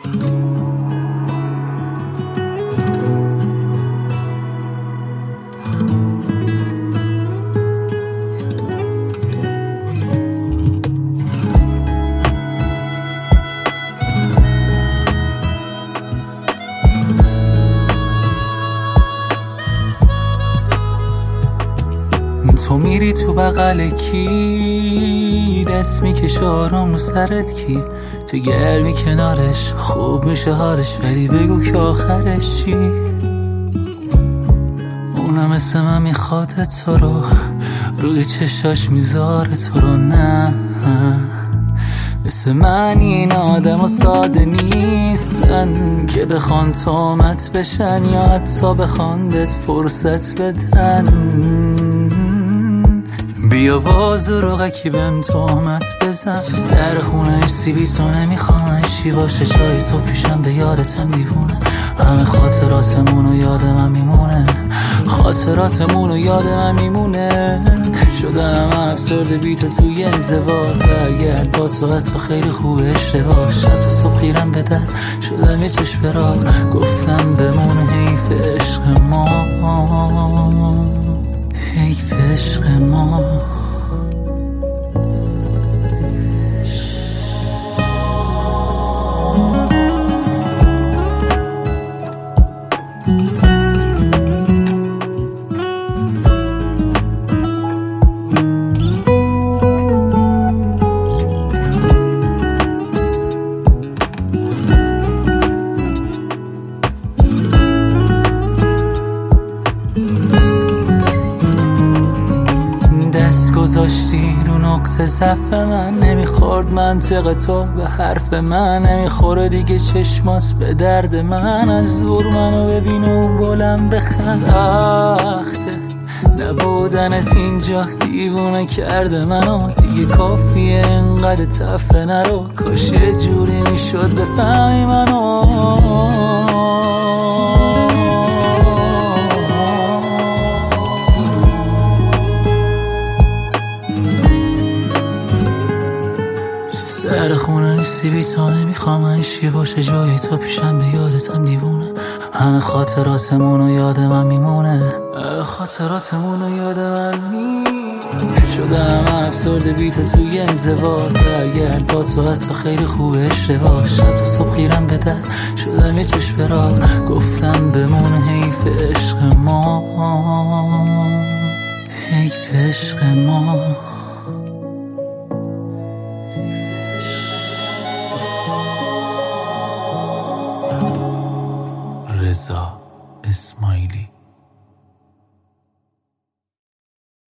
تو میری تو بغل کی، دست میکشه آرام رو سرت کی، تو گرمی کنارش خوب میشه حالش، ولی بگو که آخرش چی؟ اونم مثل من میخواد تو رو، روی چشاش میذاره تو رو، نه مثل من این آدم و ساده نیستن که بخوان تومت بشن یا حتی بخوان بهت فرصت بدن. بیا بازو رو غکی بهم تهمت بزن، سر خونهش سیبی تو نمیخوام چی باشه، جای تو پیشم به یادتم میبونه، همه خاطراتمونو یاد من میمونه، خاطراتمونو یاد من میمونه. شدم افسرده بی تو توی انزوا، برگرد با تو حتی خیلی خوبه اشتباه، شب تا صبح خیرم به در شدم یه چشم را، گفتم بمونه حیف عشق ما، حیف عشق ما. دست گذاشتی رو نقطه ضعف من، نمیخورد منطق تو به حرف من، نمیخوره دیگه چشمات به درد من، از دور منو ببین و بلند بخند. سخته نبودنت اینجا دیوونه کرده منو، دیگه کافیه انقدر تفره نرو، کاش یه جوری میشد بفهمی منو. سر خونه نیستی بی تو نمیخوام عشقی باشه، جای تو پیشم به یادتم دیوونه، همه خاطراتمونو یاد من میمونه، خاطراتمونو یاد من میمونه. شدم افسرده بی تو توی انزوا، برگرد با تو حتی خیلی خوبه اشتباه، شب تا صبح خیرم به در شدم یه چشم را، گفتم بمونه حیف عشق ما، حیف عشق ما. رضا اسماعیلی.